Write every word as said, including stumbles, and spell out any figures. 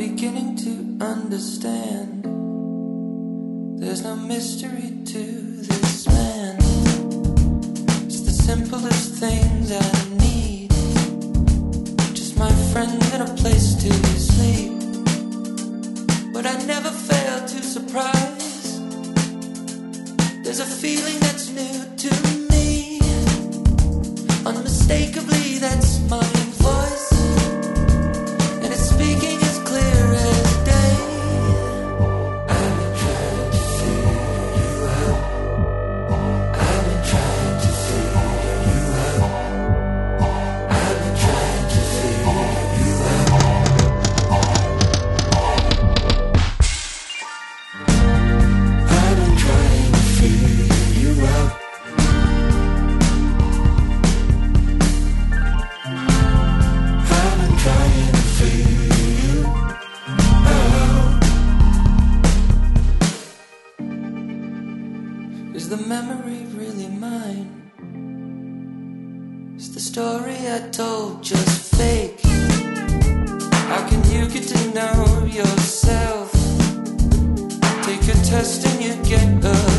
beginning to understand. There's no mystery to this man. It's the simplest things I need. Just my friend and a place to sleep. But I never fail to surprise. There's a feeling that's new to me. Unmistakably, that's my voice. And it's speaking as clear as day. I've been trying to figure you out. I've been trying to figure you out. I've been trying to figure you out. I've been trying to figure you out. I've been trying to figure you out. Is the memory really mine? Is the story I told just fake? How can you get to know yourself? Take a test and you get a